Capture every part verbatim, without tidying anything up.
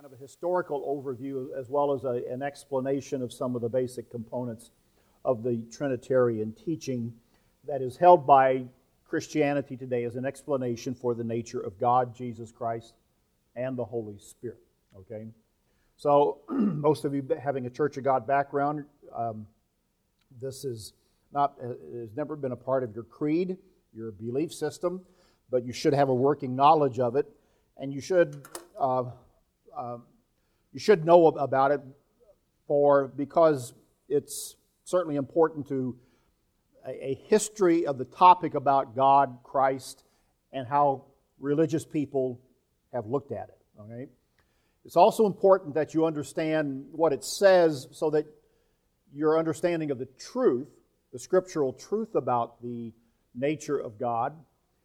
kind of a historical overview as well as a, an explanation of some of the basic components of the Trinitarian teaching that is held by Christianity today as an explanation for the nature of God, Jesus Christ, and the Holy Spirit. Okay? So, most of you having a Church of God background, um, this is not has never been a part of your creed, your belief system, but you should have a working knowledge of it, and you should uh, uh, you should know about it for because it's certainly important to a, a history of the topic about God, Christ, and how religious people have looked at it. Okay? It's also important that you understand what it says so that your understanding of the truth, the scriptural truth about the nature of God,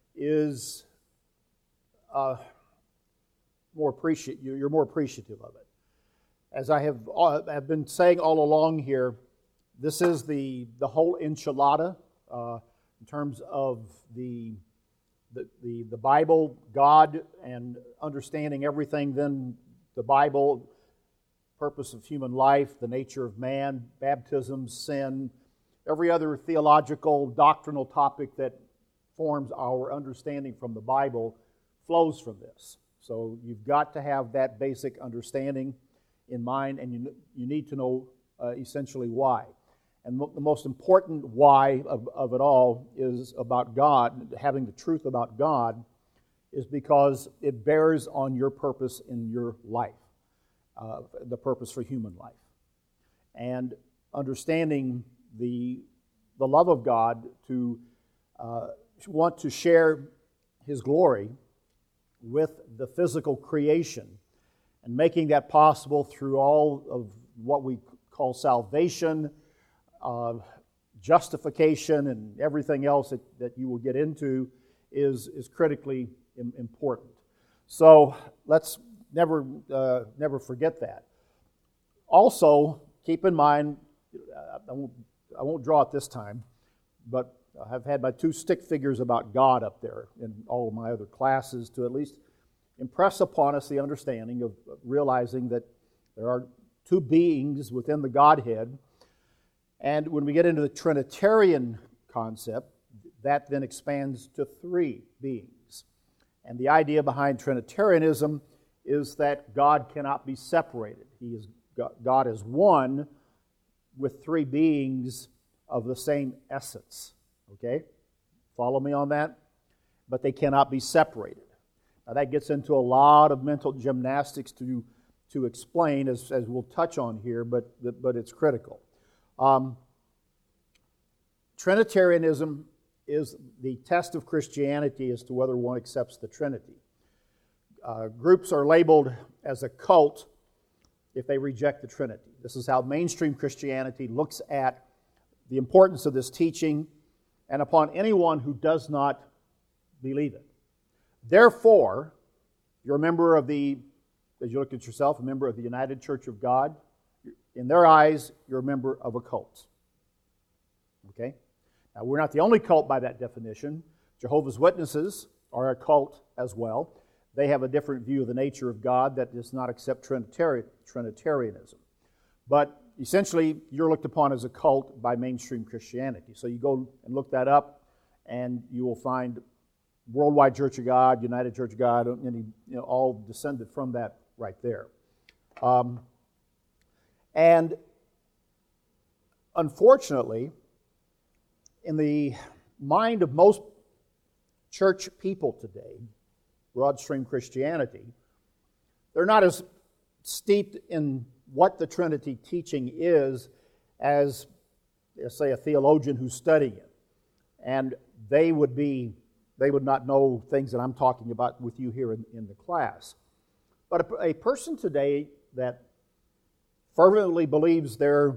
is uh, more appreciate you're more appreciative of it. As I have have been saying all along here, this is the the whole enchilada uh, in terms of the, the the the Bible, God, and understanding everything. Then the Bible, purpose of human life, the nature of man, baptism, sin, every other theological, doctrinal topic that forms our understanding from the Bible flows from this. So you've got to have that basic understanding in mind, and you you need to know uh, essentially why. And mo- the most important why of, of it all is about God, having the truth about God, is because it bears on your purpose in your life, uh, the purpose for human life. And understanding the, the love of God to uh, want to share His glory with the physical creation, and making that possible through all of what we call salvation, uh, justification, and everything else that, that you will get into is, is critically im- important. So let's never, uh, never forget that. Also, keep in mind, I won't, I won't draw it this time, but I've had my two stick figures about God up there in all of my other classes to at least impress upon us the understanding of realizing that there are two beings within the Godhead. And when we get into the Trinitarian concept, that then expands to three beings. And the idea behind Trinitarianism is that God cannot be separated. He is God is one with three beings of the same essence. Okay? Follow me on that? But they cannot be separated. Now that gets into a lot of mental gymnastics to, to explain, as, as we'll touch on here, but, but it's critical. Um, Trinitarianism is the test of Christianity as to whether one accepts the Trinity. Uh, groups are labeled as a cult if they reject the Trinity. This is how mainstream Christianity looks at the importance of this teaching and upon anyone who does not believe it. Therefore, you're a member of the, as you look at yourself, a member of the United Church of God. In their eyes, you're a member of a cult. Okay? Now, we're not the only cult by that definition. Jehovah's Witnesses are a cult as well. They have a different view of the nature of God that does not accept Trinitari- Trinitarianism. But essentially, you're looked upon as a cult by mainstream Christianity. So you go and look that up, and you will find Worldwide Church of God, United Church of God, any, you know, all descended from that right there. Um, and unfortunately, in the mind of most church people today, broad-stream Christianity, they're not as steeped in what the Trinity teaching is as, say, a theologian who's studying it. And they would be, they would not know things that I'm talking about with you here in, in the class. But a, a person today that fervently believes their,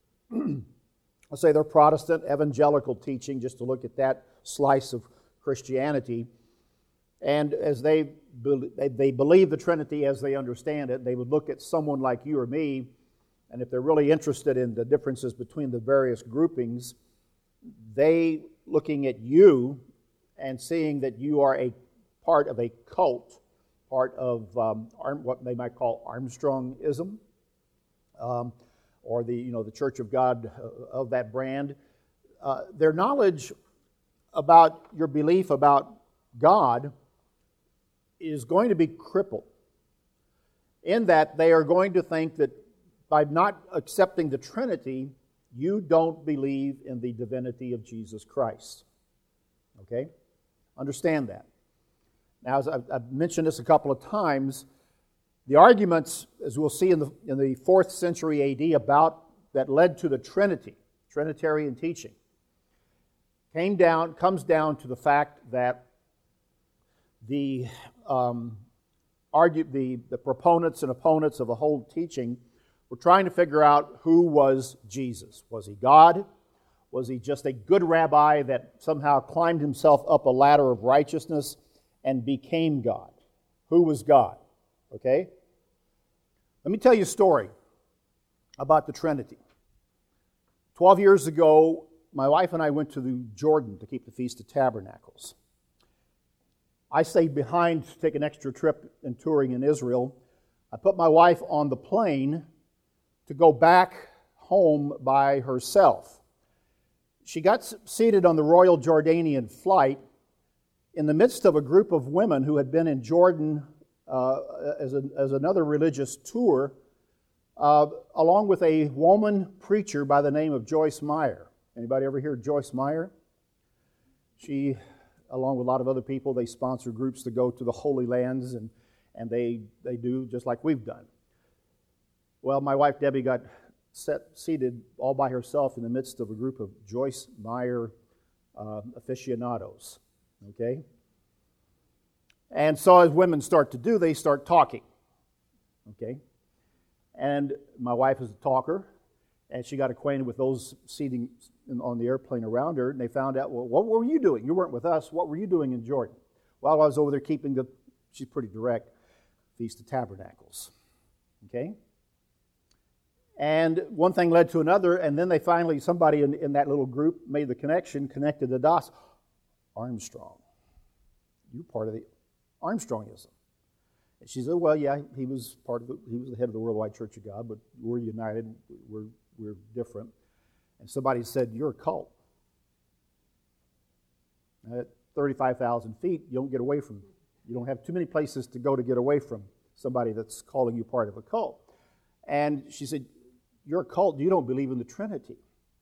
let's say their Protestant evangelical teaching, just to look at that slice of Christianity, and as they, they believe the Trinity as they understand it, they would look at someone like you or me, and if they're really interested in the differences between the various groupings, they, looking at you and seeing that you are a part of a cult, part of um, what they might call Armstrongism, um, or the you know the Church of God of that brand. Uh, their knowledge about your belief about God is going to be crippled, in that they are going to think that by not accepting the Trinity, you don't believe in the divinity of Jesus Christ. Okay? Understand that. Now, as I've, I've mentioned this a couple of times, the arguments, as we'll see in the, in the fourth century A D, about that led to the Trinity, Trinitarian teaching, came down, comes down to the fact that the um, argue, the, the proponents and opponents of the whole teaching were trying to figure out who was Jesus. Was he God? Was he just a good rabbi that somehow climbed himself up a ladder of righteousness and became God? Who was God? Okay? Let me tell you a story about the Trinity. Twelve years ago, my wife and I went to the Jordan to keep the Feast of Tabernacles. I stayed behind to take an extra trip in touring in Israel. I put my wife on the plane to go back home by herself. She got seated on the Royal Jordanian flight in the midst of a group of women who had been in Jordan uh, as, a, as another religious tour, uh, along with a woman preacher by the name of Joyce Meyer. Anybody ever hear Joyce Meyer? She, along with a lot of other people, they sponsor groups to go to the Holy Lands, and, and they, they do just like we've done. Well, my wife Debbie got set, seated all by herself in the midst of a group of Joyce Meyer uh, aficionados. Okay? And so as women start to do, they start talking. Okay? And my wife is a talker, and she got acquainted with those seating on the airplane around her, and they found out, well, what were you doing? You weren't with us. What were you doing in Jordan? Well, I was over there keeping the, she's pretty direct, Feast of Tabernacles. Okay? And one thing led to another, and then they finally, somebody in, in that little group made the connection, connected the dots. Armstrong. You're part of the Armstrongism. And she said, well, yeah, he was part of the, he was the head of the Worldwide Church of God, but we're united, we're, we're different. And somebody said, you're a cult. At thirty-five thousand feet, you don't get away from, you don't have too many places to go to get away from somebody that's calling you part of a cult. And she said, you're a cult, you don't believe in the Trinity.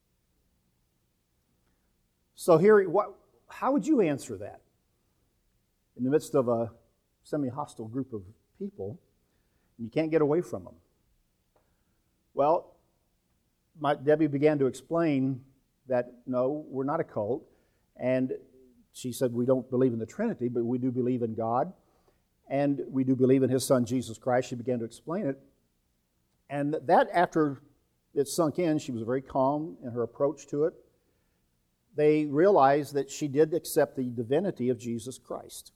So here, what, how would you answer that? In the midst of a semi-hostile group of people, and you can't get away from them. Well, my, Debbie began to explain that, no, we're not a cult, and she said we don't believe in the Trinity, but we do believe in God, and we do believe in His Son, Jesus Christ. She began to explain it, and that, after it sunk in, she was very calm in her approach to it. They realized that she did accept the divinity of Jesus Christ.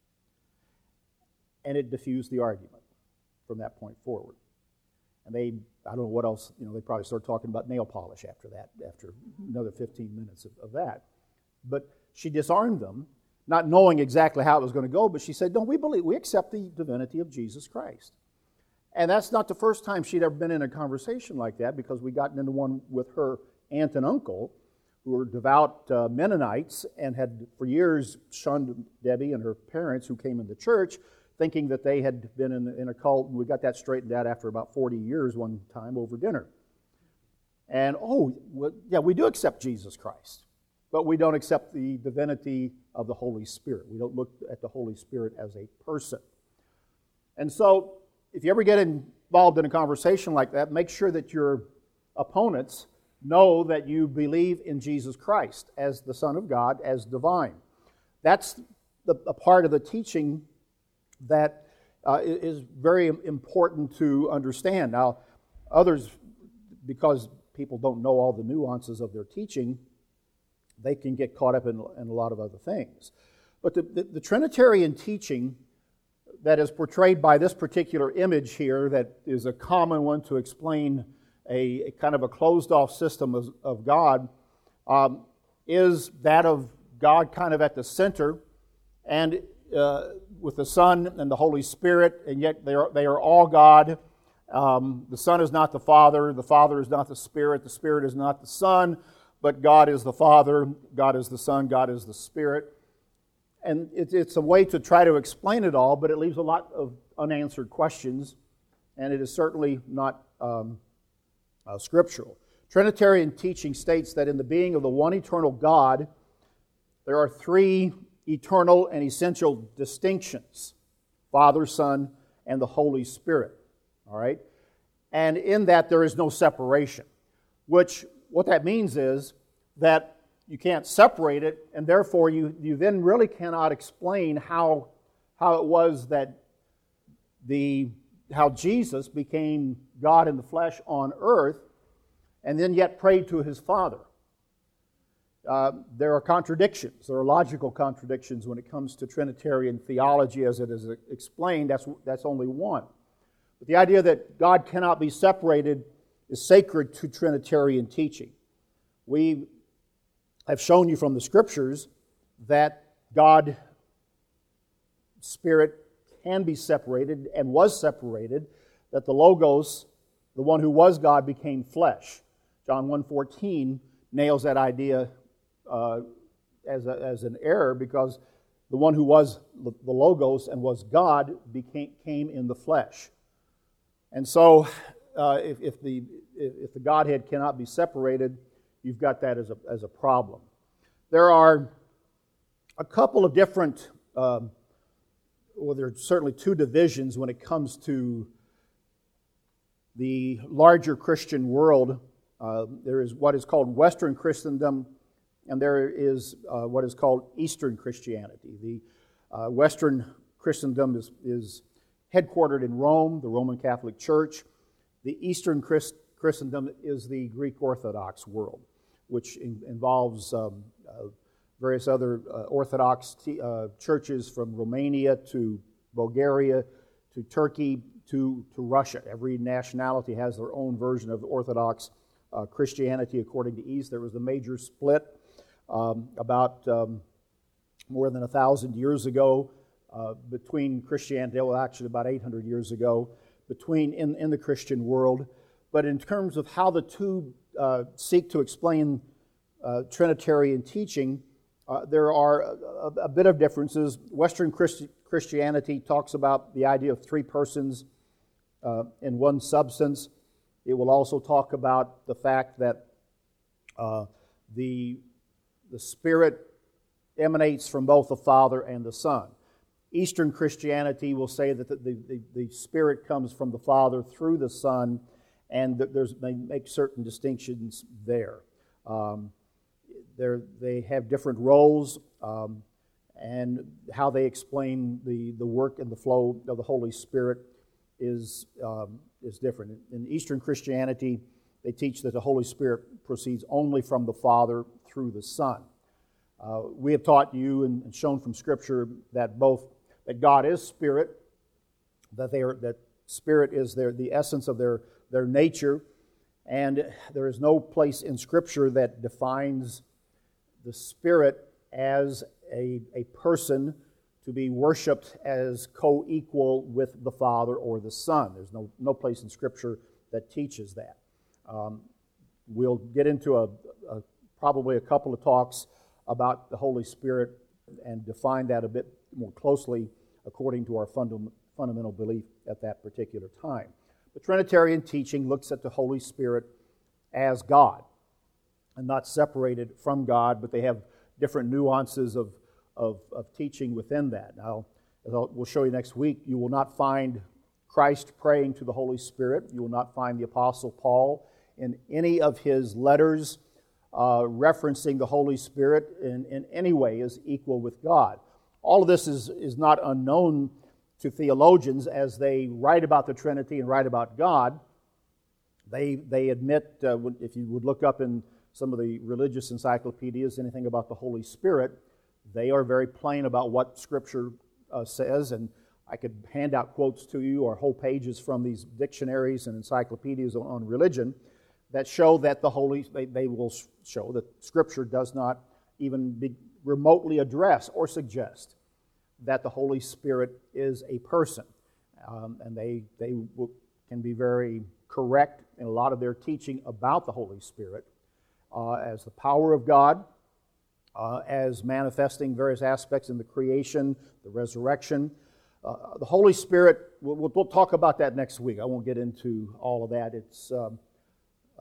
And it diffused the argument from that point forward. And they, I don't know what else, you know, they probably started talking about nail polish after that, after another fifteen minutes of, of that. But she disarmed them, not knowing exactly how it was going to go, but she said, no, we believe, we accept the divinity of Jesus Christ. And that's not the first time she'd ever been in a conversation like that, because we got into one with her aunt and uncle, who were devout uh, Mennonites and had for years shunned Debbie and her parents who came into church, thinking that they had been in, in a cult, and we got that straightened out after about forty years one time over dinner. And, oh, well, yeah, we do accept Jesus Christ, but we don't accept the divinity of the Holy Spirit. We don't look at the Holy Spirit as a person. And so, if you ever get involved in a conversation like that, make sure that your opponents know that you believe in Jesus Christ as the Son of God, as divine. That's the, a part of the teaching that uh, is very important to understand. Now, others, because people don't know all the nuances of their teaching, they can get caught up in, in a lot of other things. But the, the, the Trinitarian teaching that is portrayed by this particular image here, that is a common one to explain a, a kind of a closed-off system of, of God, um, is that of God kind of at the center. And uh, with the Son and the Holy Spirit, and yet they are, they are all God. Um, the Son is not the Father, the Father is not the Spirit, the Spirit is not the Son, but God is the Father, God is the Son, God is the Spirit. And it, it's a way to try to explain it all, but it leaves a lot of unanswered questions, and it is certainly not um, uh, scriptural. Trinitarian teaching states that in the being of the one eternal God, there are three eternal and essential distinctions: Father, Son, and the Holy Spirit. All right? And in that there is no separation, which what that means is that you can't separate it, and therefore you, you then really cannot explain how, how it was that the how Jesus became God in the flesh on earth and then yet prayed to his Father. Uh, there are contradictions. There are logical contradictions when it comes to Trinitarian theology as it is explained. That's, that's only one. But the idea that God cannot be separated is sacred to Trinitarian teaching. We have shown you from the Scriptures that God, Spirit, can be separated and was separated, that the Logos, the one who was God, became flesh. John one fourteen nails that idea uh, as, a, as an error, because the one who was the Logos and was God became came in the flesh. And so, uh, if, if the if the Godhead cannot be separated, you've got that as a as a problem. There are a couple of different, um, well, there are certainly two divisions when it comes to the larger Christian world. Uh, there is what is called Western Christendom, and there is uh, what is called Eastern Christianity. The uh, Western Christendom is, is headquartered in Rome, the Roman Catholic Church. The Eastern Christ, Christendom is the Greek Orthodox world, which in, involves um, uh, various other uh, Orthodox t- uh, churches from Romania to Bulgaria to Turkey to, to Russia. Every nationality has their own version of Orthodox uh, Christianity according to East. There was a major split um, about um, more than a thousand years ago uh, between Christianity, well actually about eight hundred years ago, between in, in the Christian world. But in terms of how the two uh, seek to explain uh, Trinitarian teaching, uh, there are a, a bit of differences. Western Christi- Christianity talks about the idea of three persons uh, in one substance. It will also talk about the fact that uh, the, the Spirit emanates from both the Father and the Son. Eastern Christianity will say that the, the, the Spirit comes from the Father through the Son, and that there's, they make certain distinctions there. Um, they have different roles, um, and how they explain the, the work and the flow of the Holy Spirit is, um, is different. In Eastern Christianity, they teach that the Holy Spirit proceeds only from the Father through the Son. Uh, we have taught you and shown from Scripture that both that God is Spirit, that they are that Spirit is their the essence of their their nature, and there is no place in Scripture that defines the Spirit as a, a person to be worshipped as co-equal with the Father or the Son. There's no, no place in Scripture that teaches that. Um, we'll get into a, a probably a couple of talks about the Holy Spirit and define that a bit more closely according to our fundam- fundamental belief at that particular time. The Trinitarian teaching looks at the Holy Spirit as God and not separated from God, but they have different nuances of, of, of teaching within that. Now, as I'll, we'll show you next week, you will not find Christ praying to the Holy Spirit. You will not find the Apostle Paul in any of his letters uh, referencing the Holy Spirit in, in any way as equal with God. All of this is, is not unknown to theologians as they write about the Trinity and write about God. They, they admit, uh, if you would look up in some of the religious encyclopedias, anything about the Holy Spirit, they are very plain about what Scripture uh, says, and I could hand out quotes to you or whole pages from these dictionaries and encyclopedias on, on religion that show that the Holy, they, they will show that Scripture does not even be remotely address or suggest that the Holy Spirit is a person. Um, and they, they w- can be very correct in a lot of their teaching about the Holy Spirit uh, as the power of God, uh, as manifesting various aspects in the creation, the resurrection. Uh, the Holy Spirit, we'll, we'll talk about that next week. I won't get into all of that. It's um, uh,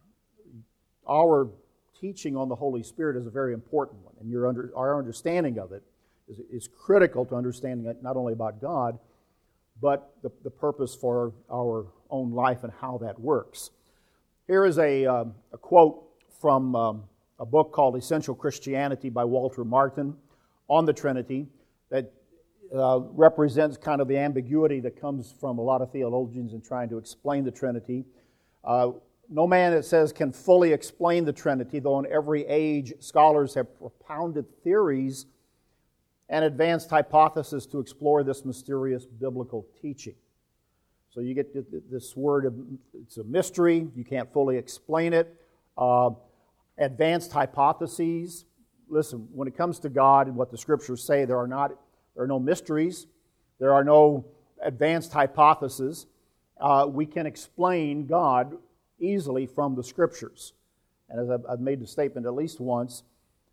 our teaching on the Holy Spirit is a very important one, and your under, our understanding of it is, is critical to understanding it not only about God, but the, the purpose for our own life and how that works. Here is a, um, a quote from um, a book called Essential Christianity by Walter Martin on the Trinity that uh, represents kind of the ambiguity that comes from a lot of theologians in trying to explain the Trinity. Uh, no man, it says, can fully explain the Trinity, though in every age scholars have propounded theories and advanced hypotheses to explore this mysterious biblical teaching. So you get this word, of, it's a mystery, you can't fully explain it. Uh, advanced hypotheses. Listen, when it comes to God and what the Scriptures say, there are not, there are no mysteries, there are no advanced hypotheses. Uh, we can explain God easily from the Scriptures. And as I've, I've made the statement at least once,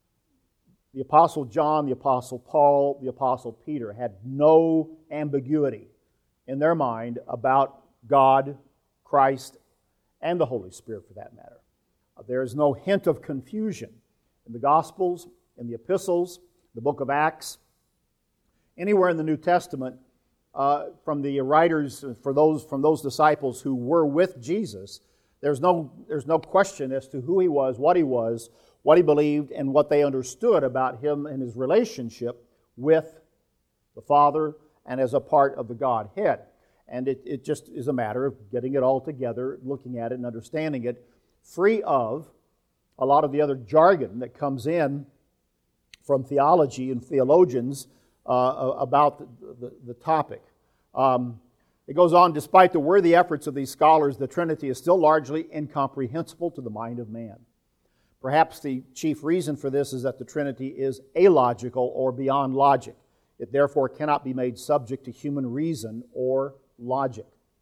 the Apostle John, the Apostle Paul, the Apostle Peter had no ambiguity in their mind about God, Christ, and the Holy Spirit for that matter. There is no hint of confusion in the Gospels, in the Epistles, the book of Acts, anywhere in the New Testament, uh, from the writers, for those from those disciples who were with Jesus, there's no, there's no question as to who He was, what He was, what He believed, and what they understood about Him and His relationship with the Father and as a part of the Godhead. And it, it just is a matter of getting it all together, looking at it and understanding it, free of a lot of the other jargon that comes in from theology and theologians uh, about the, the, the topic. Um, it goes on, despite the worthy efforts of these scholars, the Trinity is still largely incomprehensible to the mind of man. Perhaps the chief reason for this is that the Trinity is illogical or beyond logic. It therefore cannot be made subject to human reason or logic.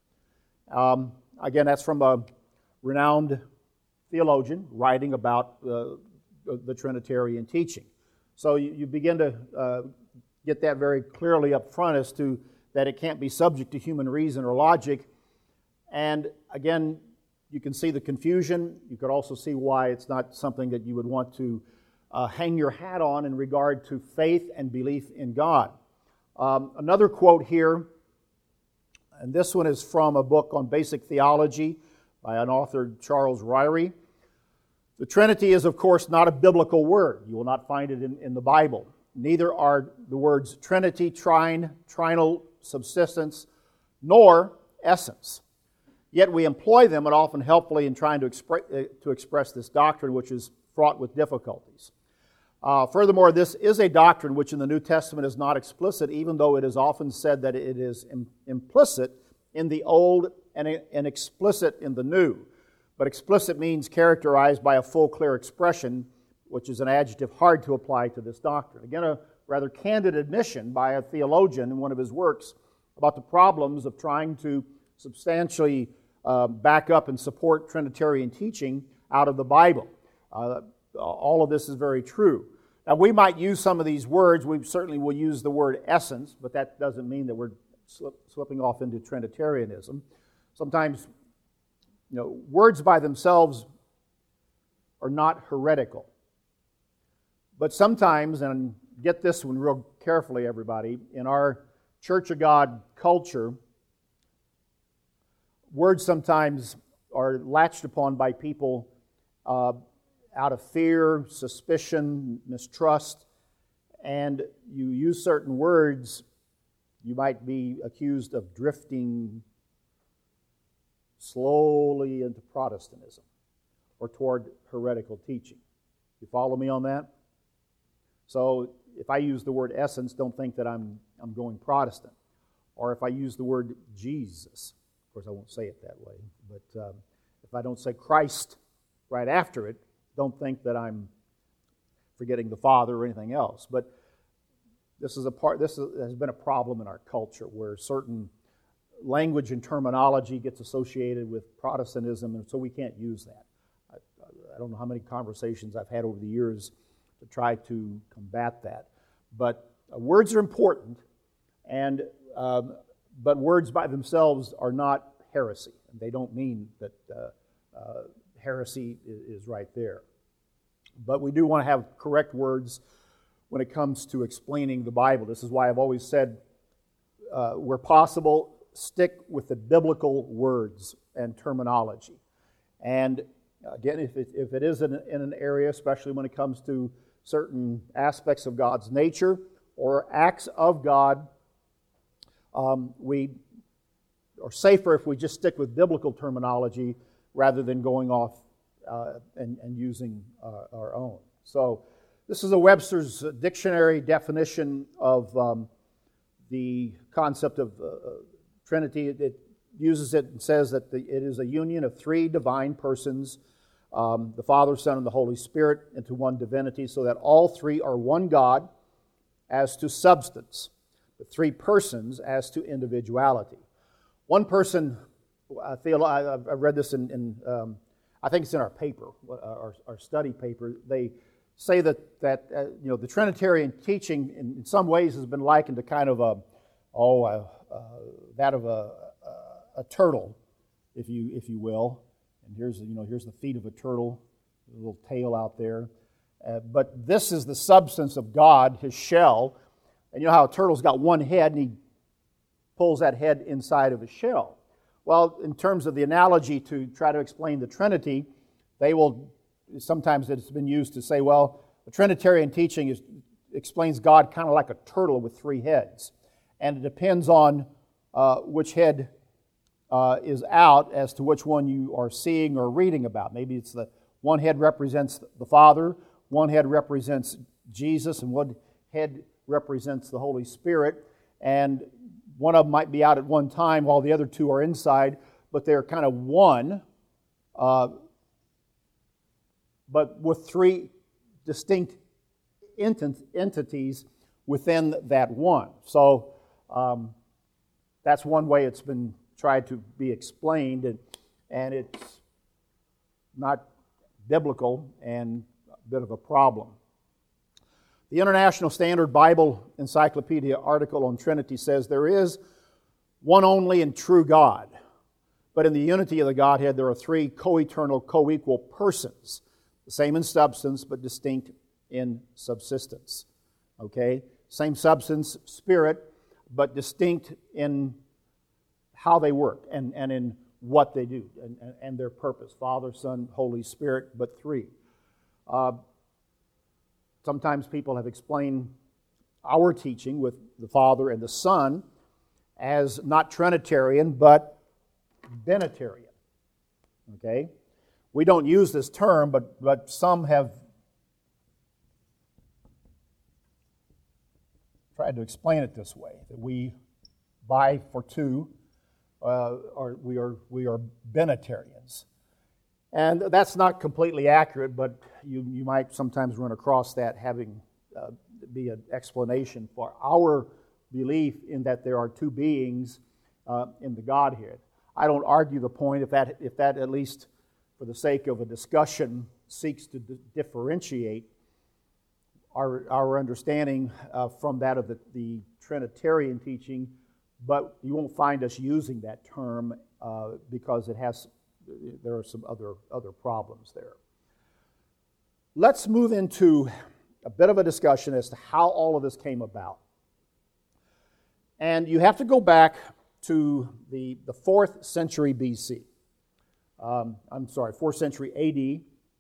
Um, again, that's from a renowned theologian writing about uh, the Trinitarian teaching. So you, you begin to uh, get that very clearly up front as to that it can't be subject to human reason or logic. And again, you can see the confusion. You could also see why it's not something that you would want to uh, hang your hat on in regard to faith and belief in God. Um, another quote here, and this one is from a book on basic theology by an author, Charles Ryrie. The Trinity is, of course, not a biblical word. You will not find it in, in the Bible. Neither are the words Trinity, trine, trinal, subsistence, nor essence. Yet we employ them and often helpfully in trying to, expre- to express this doctrine, which is fraught with difficulties. Uh, furthermore, this is a doctrine which in the New Testament is not explicit, even though it is often said that it is im- implicit in the Old and, and explicit in the New. But explicit means characterized by a full, clear expression, which is an adjective hard to apply to this doctrine. Again, a rather candid admission by a theologian in one of his works about the problems of trying to substantially uh, back up and support Trinitarian teaching out of the Bible. Uh, all of this is very true. Now, we might use some of these words. We certainly will use the word essence, but that doesn't mean that we're slip, slipping off into Trinitarianism. Sometimes, you know, words by themselves are not heretical. But sometimes, and get this one real carefully, everybody, in our Church of God culture, words sometimes are latched upon by people uh, out of fear, suspicion, mistrust, and you use certain words, you might be accused of drifting slowly into Protestantism or toward heretical teaching. You follow me on that? So if I use the word essence, don't think that I'm I'm going Protestant. Or if I use the word Jesus, of course I won't say it that way, but um, if I don't say Christ right after it, don't think that I'm forgetting the Father or anything else. But this is a part. This is, has been a problem in our culture where certain language and terminology gets associated with Protestantism, and so we can't use that. I, I don't know how many conversations I've had over the years to try to combat that. But uh, words are important, and um, but words by themselves are not heresy. They don't mean that uh, uh, heresy is, is right there. But we do want to have correct words when it comes to explaining the Bible. This is why I've always said, uh, where possible, stick with the biblical words and terminology. And again, if it, if it is in, in an area, especially when it comes to certain aspects of God's nature or acts of God, um, we are safer if we just stick with biblical terminology rather than going off uh, and, and using uh, our own. So this is a Webster's Dictionary definition of um, the concept of uh, Trinity. It, it uses it and says that the, it is a union of three divine persons, um, the Father, Son, and the Holy Spirit, into one divinity, so that all three are one God as to substance, but three persons as to individuality. One person, I feel, I, I've read this in, in um, I think it's in our paper, our, our study paper. They say that that uh, you know the Trinitarian teaching in, in some ways has been likened to kind of a oh uh, uh, that of a, a a turtle, if you if you will. And here's you know here's the feet of a turtle, a little tail out there. Uh, but this is the substance of God, His shell. And you know how a turtle's got one head and he pulls that head inside of his shell. Well, in terms of the analogy to try to explain the Trinity, they will, sometimes it's been used to say, well, the Trinitarian teaching is, explains God kind of like a turtle with three heads. And it depends on uh, which head uh, is out as to which one you are seeing or reading about. Maybe it's the one head represents the Father, one head represents Jesus, and one head represents the Holy Spirit. And one of them might be out at one time while the other two are inside, but they're kind of one, uh, but with three distinct ent- entities within that one. So um, that's one way it's been tried to be explained, and, and it's not biblical and a bit of a problem. The International Standard Bible Encyclopedia article on Trinity says there is one only and true God, but in the unity of the Godhead there are three co-eternal, co-equal persons, the same in substance but distinct in subsistence. Okay? Same substance, spirit, but distinct in how they work and, and in what they do and, and, and their purpose. Father, Son, Holy Spirit, but three. Uh, Sometimes people have explained our teaching with the Father and the Son as not Trinitarian, but Binitarian. Okay? We don't use this term, but, but some have tried to explain it this way, that we, by for two, uh, are, we are we are Binitarians. And that's not completely accurate, but you, you might sometimes run across that having uh, be an explanation for our belief in that there are two beings uh, in the Godhead. I don't argue the point if that, if that at least for the sake of a discussion seeks to d- differentiate our, our understanding uh, from that of the, the Trinitarian teaching, but you won't find us using that term uh, because it has there are some other, other problems there. Let's move into a bit of a discussion as to how all of this came about. And you have to go back to the, the fourth century B C. Um, I'm sorry, fourth century A D.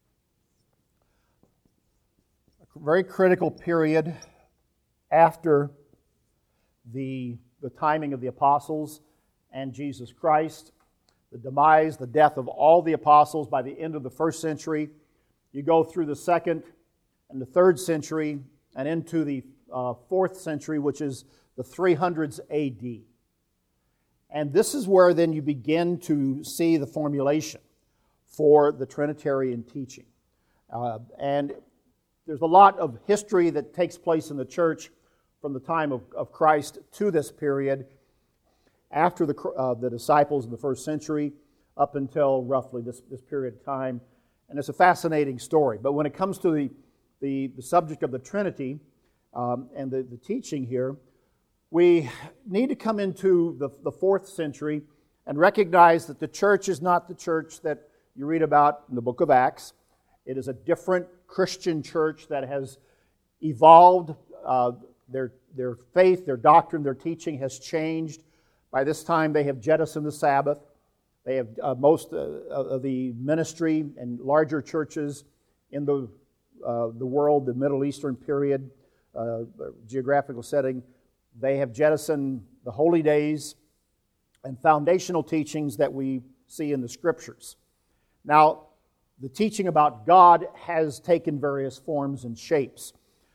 A very critical period after the, the timing of the apostles and Jesus Christ. The demise, the death of all the apostles by the end of the first century. You go through the second and the third century and into the uh, fourth century, which is the three hundreds A D. And this is where then you begin to see the formulation for the Trinitarian teaching. Uh, and there's a lot of history that takes place in the church from the time of, of Christ to this period, after the, uh, the disciples in the first century, up until roughly this, this period of time. And it's a fascinating story. But when it comes to the, the, the subject of the Trinity um, and the, the teaching here, we need to come into the, the fourth century and recognize that the church is not the church that you read about in the book of Acts. It is a different Christian church that has evolved. Uh, their, their faith, their doctrine, their teaching has changed. By this time, they have jettisoned the Sabbath. They have uh, most uh, of the ministry and larger churches in the, uh, the world, the Middle Eastern period, uh, geographical setting. They have jettisoned the holy days and foundational teachings that we see in the Scriptures. Now, the teaching about God has taken various forms and shapes.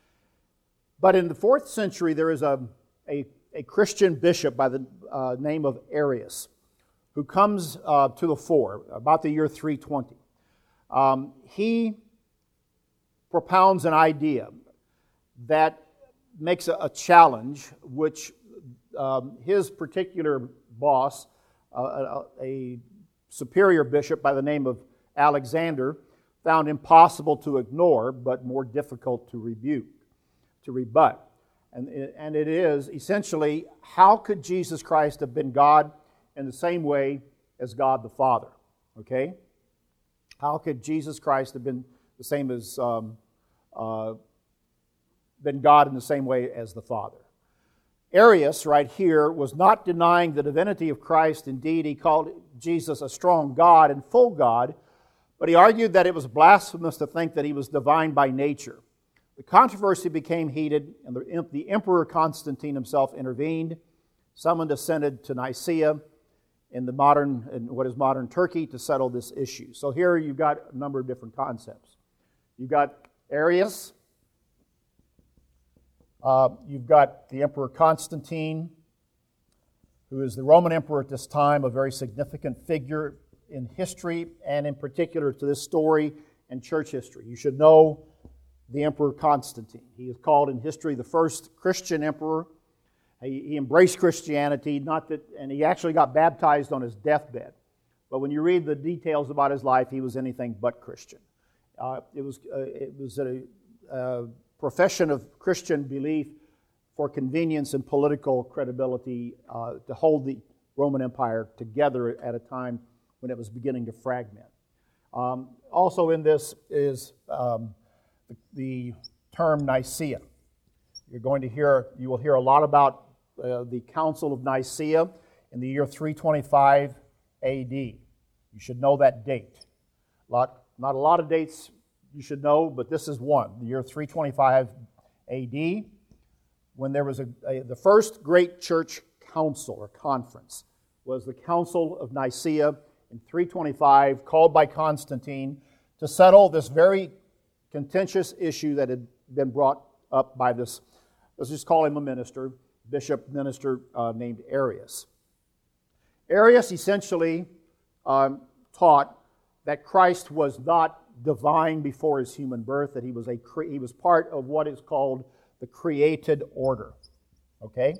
But in the fourth century, there is a, a, a Christian bishop by the uh, name of Arius, who comes uh, to the fore about the year three twenty. Um, he propounds an idea that makes a, a challenge, which um, his particular boss, uh, a, a superior bishop by the name of Alexander, found impossible to ignore, but more difficult to rebuke, to rebut. And, and it is essentially, how could Jesus Christ have been God in the same way as God the Father? Okay? How could Jesus Christ have been the same as um, uh, been God in the same way as the Father? Arius, right here, was not denying the divinity of Christ. Indeed, he called Jesus a strong God and full God, but he argued that it was blasphemous to think that he was divine by nature. The controversy became heated, and the, the Emperor Constantine himself intervened, summoned a synod to Nicaea in the modern, in what is modern Turkey, to settle this issue. So here you've got a number of different concepts. You've got Arius. Uh, you've got the Emperor Constantine, who is the Roman emperor at this time, a very significant figure in history, and in particular to this story and church history. You should know the Emperor Constantine. He is called in history the first Christian emperor. He, he embraced Christianity, not that, and he actually got baptized on his deathbed. But when you read the details about his life, he was anything but Christian. Uh, it was uh, it was a uh, profession of Christian belief for convenience and political credibility uh, to hold the Roman Empire together at a time when it was beginning to fragment. Um, also in this is um, the, the term Nicaea. You're going to hear, you will hear a lot about uh, the Council of Nicaea in the year three twenty-five A D. You should know that date. A lot, not a lot of dates you should know, but this is one, the year three twenty-five A D, when there was a, a the first great church council or conference was the Council of Nicaea in three twenty-five, called by Constantine to settle this very contentious issue that had been brought up by this, let's just call him a minister, bishop minister uh, named Arius. Arius essentially um, taught that Christ was not divine before his human birth, that he was a cre- he was part of what is called the created order. Okay?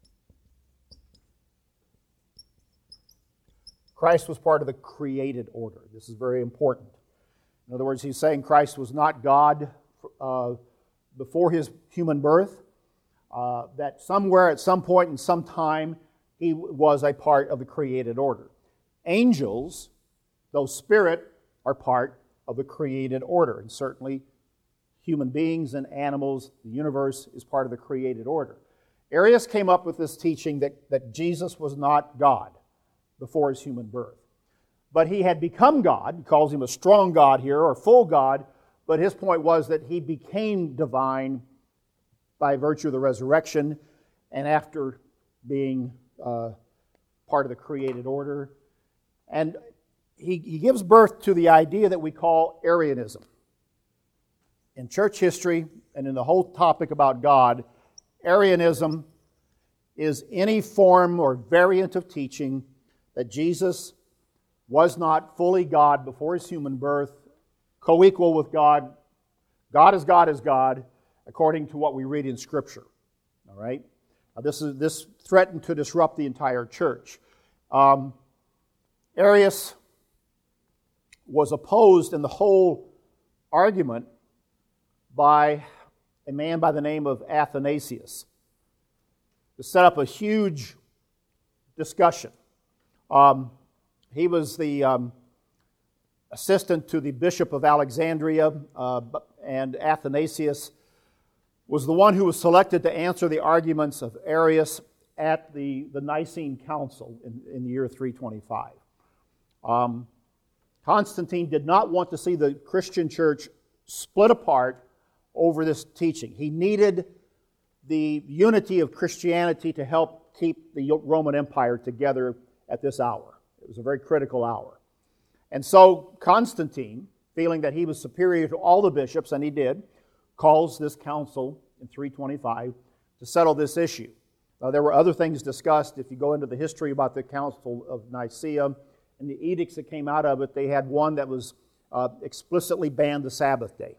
Christ was part of the created order. This is very important. In other words, he's saying Christ was not God uh, before his human birth, uh, that somewhere at some point in some time he was a part of the created order. Angels, though spirit, are part of the created order, and certainly human beings and animals, the universe is part of the created order. Arius came up with this teaching that, that Jesus was not God before his human birth. But he had become God. He calls him a strong God here, or full God, but his point was that he became divine by virtue of the resurrection and after being uh, part of the created order. And he, he gives birth to the idea that we call Arianism. In church history and in the whole topic about God, Arianism is any form or variant of teaching that Jesus was not fully God before his human birth, co-equal with God. God is God is God, according to what we read in Scripture. All right? Now this, is, this threatened to disrupt the entire church. Um, Arius was opposed in the whole argument by a man by the name of Athanasius, to set up a huge discussion. Um, he was the um, assistant to the Bishop of Alexandria, uh, and Athanasius was the one who was selected to answer the arguments of Arius at the, the Nicene Council in, in the year three twenty-five. Um, Constantine did not want to see the Christian church split apart over this teaching. He needed the unity of Christianity to help keep the Roman Empire together at this hour. It was a very critical hour. And so Constantine, feeling that he was superior to all the bishops, and he did, calls this council in three twenty-five to settle this issue. Uh, there were other things discussed. If you go into the history about the Council of Nicaea and the edicts that came out of it, they had one that was uh, explicitly banned the Sabbath day.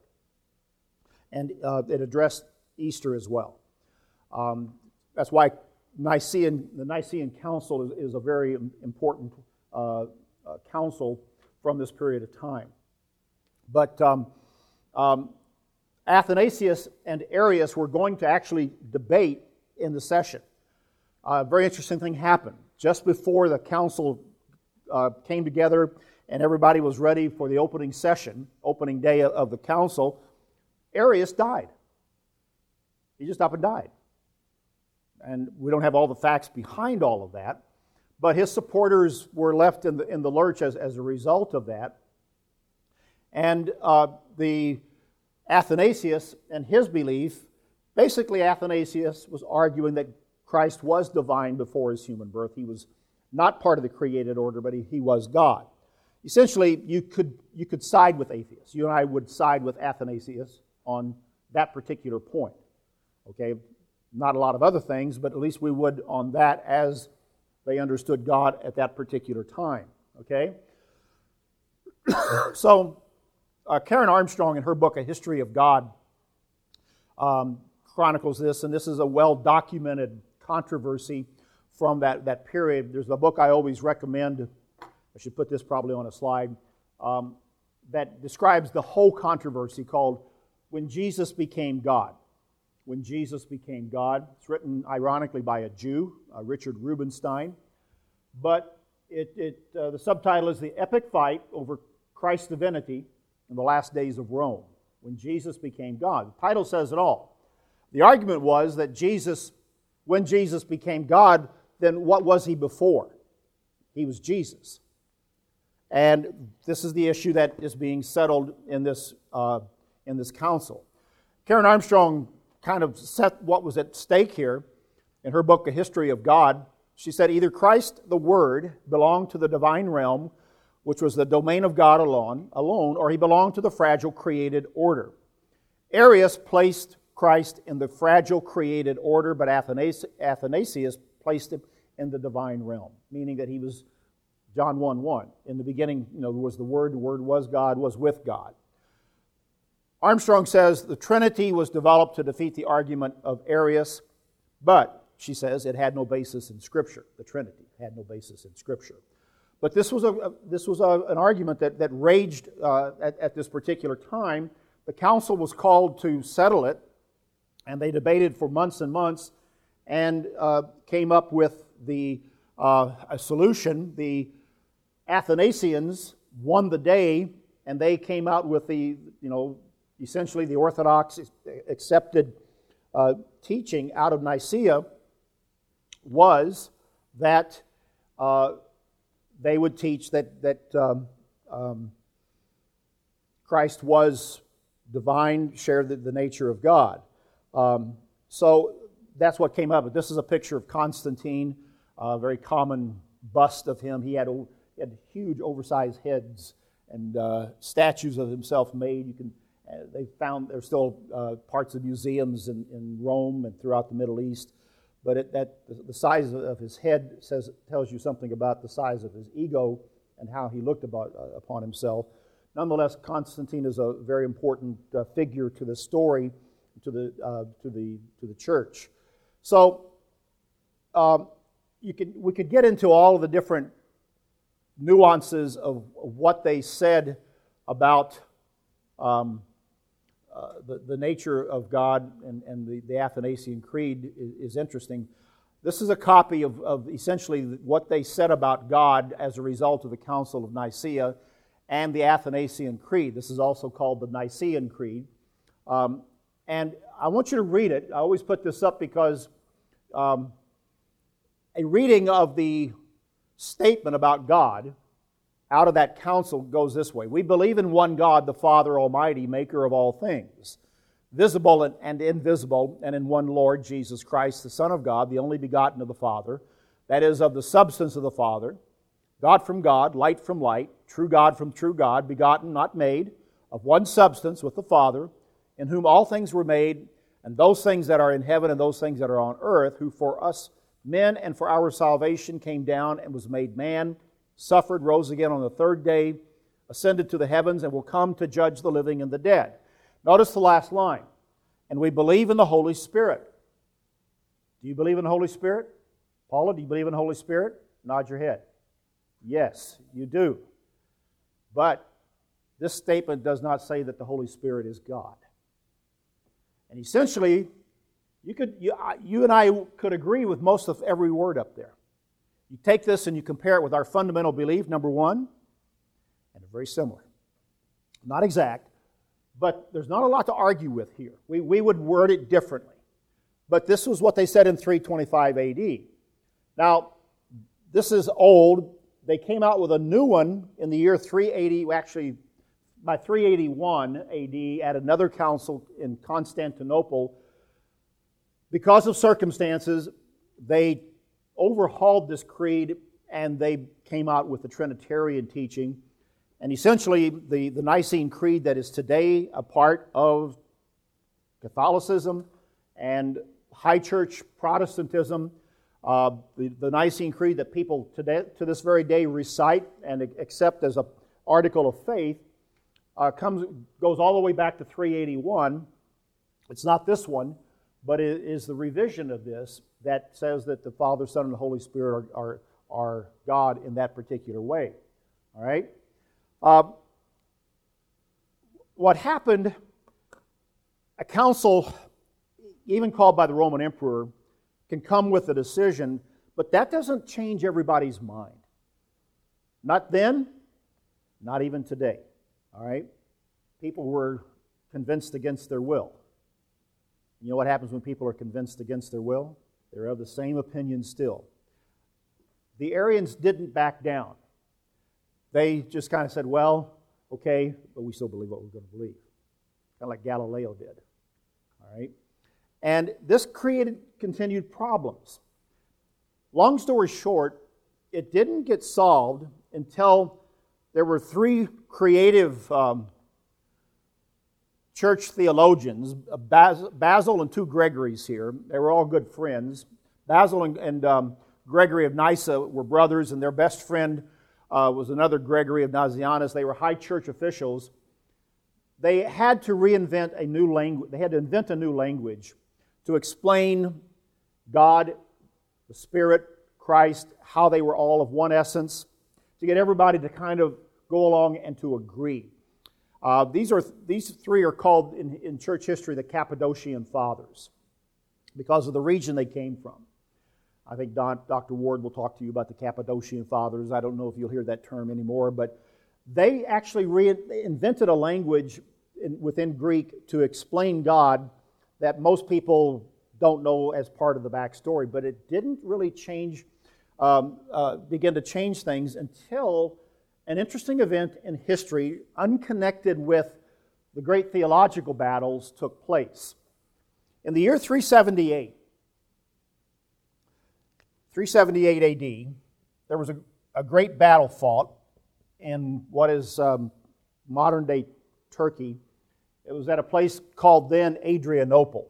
And uh, it addressed Easter as well. Um, that's why Nicene, the Nicene Council is, is a very important uh, uh, council from this period of time. But um, um, Athanasius and Arius were going to actually debate in the session. A very interesting thing happened. Just before the council uh, came together and everybody was ready for the opening session, opening day of the council, Arius died. He just up and died. And we don't have all the facts behind all of that, but his supporters were left in the, in the lurch as, as a result of that. And uh, the Athanasius and his belief, basically Athanasius was arguing that Christ was divine before his human birth. He was not part of the created order, but he, he was God. Essentially, you could, you could side with atheists. You and I would side with Athanasius on that particular point. Okay, not a lot of other things, but at least we would on that as they understood God at that particular time. Okay? So, uh, Karen Armstrong in her book, A History of God, um, chronicles this, and this is a well-documented controversy from that, that period. There's a book I always recommend, I should put this probably on a slide, um, that describes the whole controversy called When Jesus Became God. When Jesus Became God. It's written ironically by a Jew, uh, Richard Rubinstein, but it, it uh, the subtitle is The Epic Fight Over Christ's Divinity in the Last Days of Rome, When Jesus Became God. The title says it all. The argument was that Jesus, when Jesus became God, then what was he before? He was Jesus. And this is the issue that is being settled in this, uh, in this council. Karen Armstrong kind of set what was at stake here in her book, A History of God. She said either Christ, the Word, belonged to the divine realm, which was the domain of God alone, alone, or he belonged to the fragile created order. Arius placed Christ in the fragile created order, but Athanasius placed him in the divine realm, meaning that he was John one one. In the beginning, you know, was the Word, the Word was God, was with God. Armstrong says the Trinity was developed to defeat the argument of Arius, but, she says, it had no basis in Scripture. The Trinity had no basis in Scripture. But this was a this was a, an argument that, that raged uh, at, at this particular time. The council was called to settle it, and they debated for months and months, and uh, came up with the uh, a solution. The Athanasians won the day, and they came out with the, you know, essentially the Orthodox accepted uh, teaching out of Nicaea was that uh, they would teach that that um, um, Christ was divine, shared the, the nature of God. Um, so that's what came up. But this is a picture of Constantine, a very common bust of him. He had, he had huge, oversized heads and uh, statues of himself made. You can uh, they found there's still uh, parts of museums in, in Rome and throughout the Middle East. But it, that the size of his head says tells you something about the size of his ego and how he looked about, uh, upon himself. Nonetheless, Constantine is a very important uh, figure to the story, to the uh, to the to the church. So um, you could, we could get into all of the different nuances of, of what they said about um, uh, the, the nature of God, and, and the, the Athanasian Creed is, is interesting. This is a copy of, of essentially what they said about God as a result of the Council of Nicaea and the Athanasian Creed. This is also called the Nicene Creed. Um, and I want you to read it. I always put this up because um, a reading of the statement about God out of that council goes this way. We believe in one God, the Father Almighty, maker of all things, visible and invisible, and in one Lord, Jesus Christ, the Son of God, the only begotten of the Father, that is, of the substance of the Father, God from God, light from light, true God from true God, begotten, not made, of one substance with the Father, in whom all things were made, and those things that are in heaven and those things that are on earth, who for us men and for our salvation came down and was made man, suffered, rose again on the third day, ascended to the heavens, and will come to judge the living and the dead. Notice the last line. And we believe in the Holy Spirit. Do you believe in the Holy Spirit? Paula, do you believe in the Holy Spirit? Nod your head. Yes, you do. But this statement does not say that the Holy Spirit is God. And essentially, you could, you, you and I could agree with most of every word up there. You take this and you compare it with our fundamental belief, number one, and they're very similar. Not exact, but there's not a lot to argue with here. We, we would word it differently. But this was what they said in three twenty-five A D. Now, this is old. They came out with a new one in the year three eighty, actually by three eighty-one A D at another council in Constantinople. Because of circumstances, they overhauled this creed and they came out with the Trinitarian teaching. And essentially, the, the Nicene Creed that is today a part of Catholicism and High Church Protestantism, uh, the, the Nicene Creed that people today, to this very day recite and accept as an article of faith, uh, comes goes all the way back to three eighty-one. It's not this one, but it is the revision of this that says that the Father, Son, and the Holy Spirit are, are, are God in that particular way. All right? Uh, what happened, a council, even called by the Roman emperor, can come with a decision, but that doesn't change everybody's mind. Not then, not even today. All right? People were convinced against their will. You know what happens when people are convinced against their will? They're of the same opinion still. The Arians didn't back down. They just kind of said, well, okay, but we still believe what we're going to believe. Kind of like Galileo did. All right? And this created continued problems. Long story short, it didn't get solved until there were three creative um, church theologians, Basil and two Gregories here. They were all good friends. Basil and, and um, Gregory of Nyssa were brothers, and their best friend uh, was another Gregory of Nazianzus. They were high church officials. They had to reinvent a new language. They had to invent a new language to explain God, the Spirit, Christ, how they were all of one essence, to get everybody to kind of go along and to agree. Uh, these are these three are called in, in church history the Cappadocian Fathers because of the region they came from. I think Don, Doctor Ward will talk to you about the Cappadocian Fathers. I don't know if you'll hear that term anymore, but they actually re- invented a language in, within Greek to explain God that most people don't know as part of the backstory, but it didn't really change, um, uh, begin to change things until an interesting event in history, unconnected with the great theological battles, took place. In the year three seventy-eight, three seventy-eight A D, there was a, a great battle fought in what is um, modern-day Turkey. It was at a place called then Adrianople.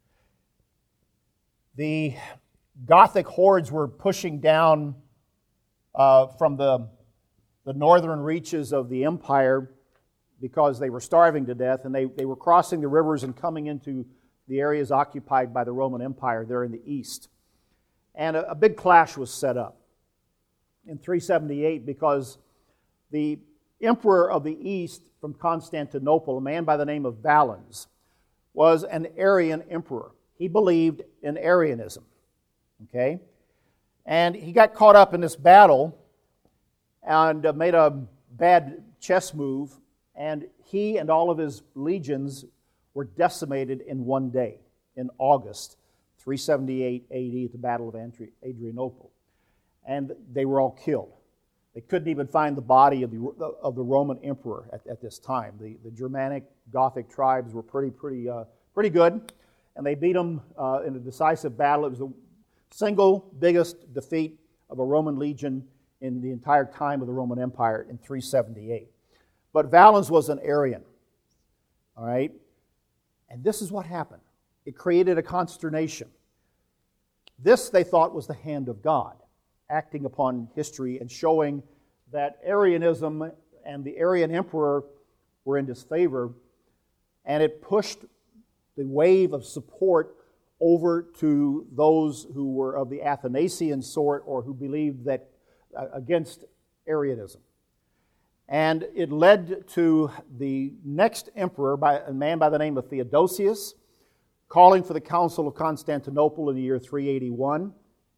The Gothic hordes were pushing down uh, from the the northern reaches of the empire because they were starving to death, and they, they were crossing the rivers and coming into the areas occupied by the Roman Empire there in the east. And a, a big clash was set up in three seventy-eight because the emperor of the east from Constantinople, a man by the name of Valens, was an Arian emperor. He believed in Arianism. Okay? And he got caught up in this battle and uh, made a bad chess move, and he and all of his legions were decimated in one day, in August three seventy-eight A D at the Battle of Adrianople. And they were all killed. They couldn't even find the body of the, of the Roman emperor at, at this time. The, the Germanic Gothic tribes were pretty, pretty, uh, pretty good, and they beat them uh, in a decisive battle. It was the single biggest defeat of a Roman legion in the entire time of the Roman Empire in three seventy-eight. But Valens was an Arian, all right? And this is what happened. It created a consternation. This, they thought, was the hand of God, acting upon history and showing that Arianism and the Arian emperor were in disfavor, and it pushed the wave of support over to those who were of the Athanasian sort or who believed that uh, against Arianism. And it led to the next emperor, by a man by the name of Theodosius, calling for the Council of Constantinople in the year three eighty-one.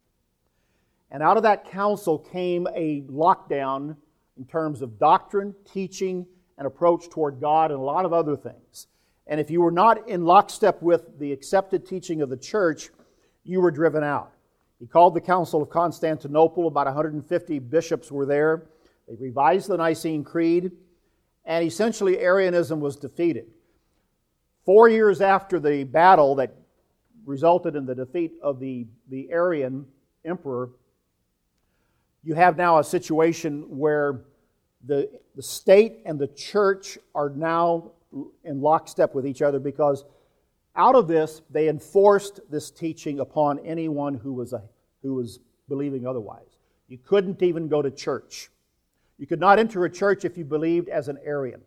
And out of that council came a lockdown in terms of doctrine, teaching, and approach toward God, and a lot of other things. And if you were not in lockstep with the accepted teaching of the church, you were driven out. He called the Council of Constantinople. About one hundred fifty bishops were there. They revised the Nicene Creed, and essentially Arianism was defeated. Four years after the battle that resulted in the defeat of the, the Arian emperor, you have now a situation where the, the state and the church are now in lockstep with each other, because out of this, they enforced this teaching upon anyone who was, a, who was believing otherwise. You couldn't even go to church. You could not enter a church if you believed as an Arian,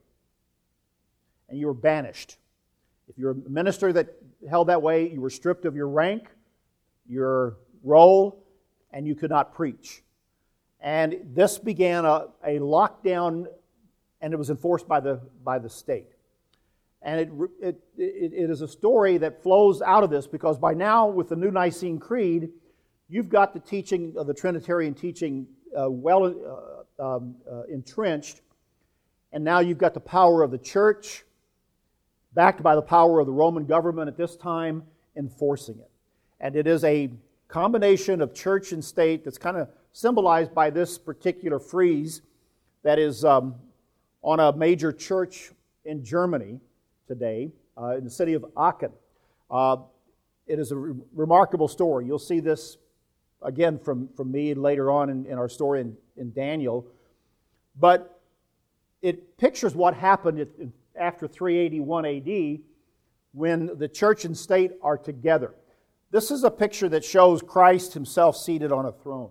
and you were banished. If you're a minister that held that way, you were stripped of your rank, your role, and you could not preach. And this began a, a lockdown, and it was enforced by the, by the state. And it, it, it, it is a story that flows out of this, because by now, with the new Nicene Creed, you've got the teaching of the Trinitarian teaching uh, well uh, um, uh, entrenched, and now you've got the power of the church, backed by the power of the Roman government at this time, enforcing it. And it is a combination of church and state that's kind of symbolized by this particular frieze that is um, on a major church in Germany today, uh, in the city of Aachen. Uh, it is a re- remarkable story. You'll see this again from, from me later on in, in our story in, in Daniel. But it pictures what happened at, after three eighty-one A D when the church and state are together. This is a picture that shows Christ himself seated on a throne.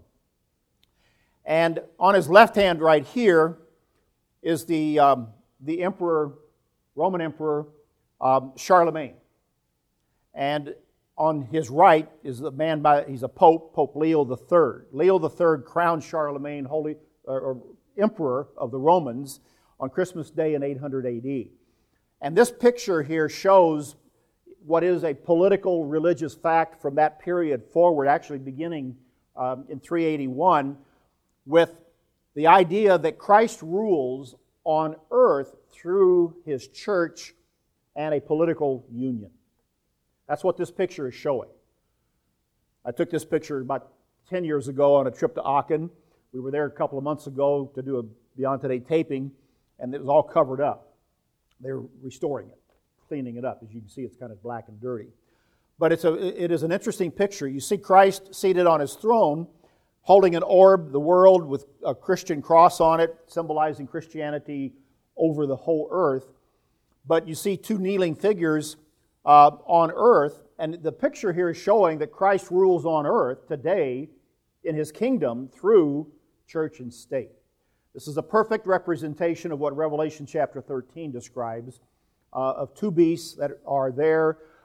And on his left hand right here is the, um, the emperor, Roman emperor, um, Charlemagne. And on his right is the man by, he's a pope, Pope Leo the Third. Leo the Third crowned Charlemagne holy, or, or emperor of the Romans on Christmas Day in eight hundred A D. And this picture here shows what is a political religious fact from that period forward, actually beginning um, in three eighty-one, with the idea that Christ rules on earth through his church and a political union. That's what this picture is showing. I took this picture about ten years ago on a trip to Aachen. We were there a couple of months ago to do a Beyond Today taping, and it was all covered up. They were restoring it, cleaning it up. As you can see, it's kind of black and dirty. But it's a, it is an interesting picture. You see Christ seated on his throne, holding an orb, the world, with a Christian cross on it, symbolizing Christianity over the whole earth. But you see two kneeling figures uh, on earth, and the picture here is showing that Christ rules on earth today in his kingdom through church and state. This is a perfect representation of what Revelation chapter thirteen describes, uh, of two beasts that are there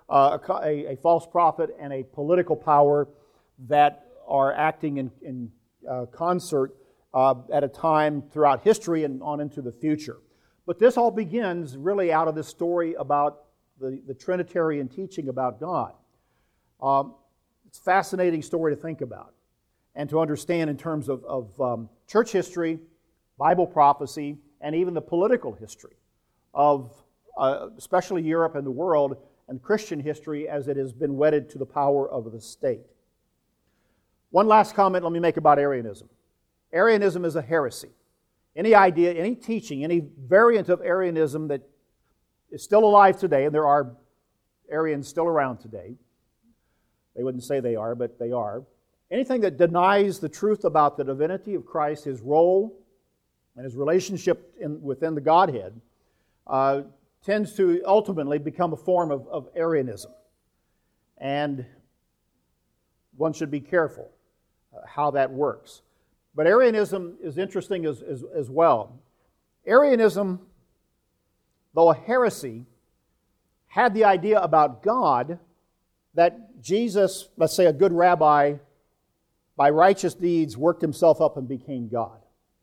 uh, a, a false prophet and a political power that are acting in, in uh, concert uh, at a time throughout history and on into the future. But this all begins really out of this story about the, the Trinitarian teaching about God. Um, it's a fascinating story to think about and to understand in terms of, of um, church history, Bible prophecy, and even the political history of uh, especially Europe and the world and Christian history as it has been wedded to the power of the state. One last comment let me make about Arianism. Arianism is a heresy. Any idea, any teaching, any variant of Arianism that is still alive today, and there are Arians still around today, they wouldn't say they are, but they are, anything that denies the truth about the divinity of Christ, His role, and His relationship in, within the Godhead, uh, tends to ultimately become a form of, of Arianism. And one should be careful uh, how that works. But Arianism is interesting as, as, as well. Arianism, though a heresy, had the idea about God that Jesus, let's say a good rabbi, by righteous deeds worked himself up and became God.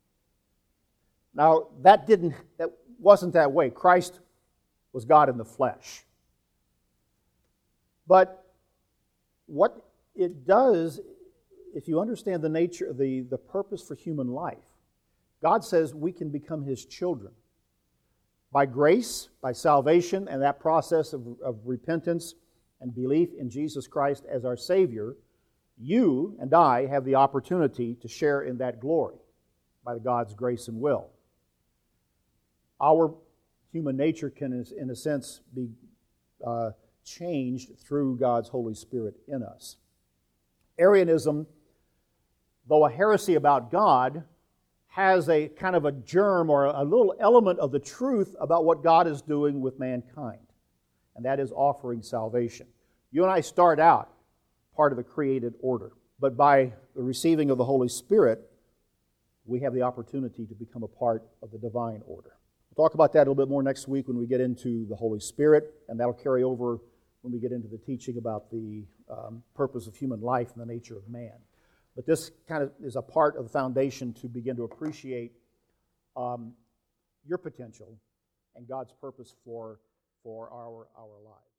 Now, that didn't, that wasn't that way. Christ was God in the flesh. But what it does, if you understand the nature, the, the purpose for human life, God says we can become His children. By grace, by salvation, and that process of, of repentance and belief in Jesus Christ as our Savior, you and I have the opportunity to share in that glory by God's grace and will. Our human nature can, in a sense, be uh, changed through God's Holy Spirit in us. Arianism, though a heresy about God, has a kind of a germ or a little element of the truth about what God is doing with mankind, and that is offering salvation. You and I start out part of the created order, but by the receiving of the Holy Spirit, we have the opportunity to become a part of the divine order. We'll talk about that a little bit more next week when we get into the Holy Spirit, and that'll carry over when we get into the teaching about the um, purpose of human life and the nature of man. But this kind of is a part of the foundation to begin to appreciate um, your potential and God's purpose for, for our, our lives.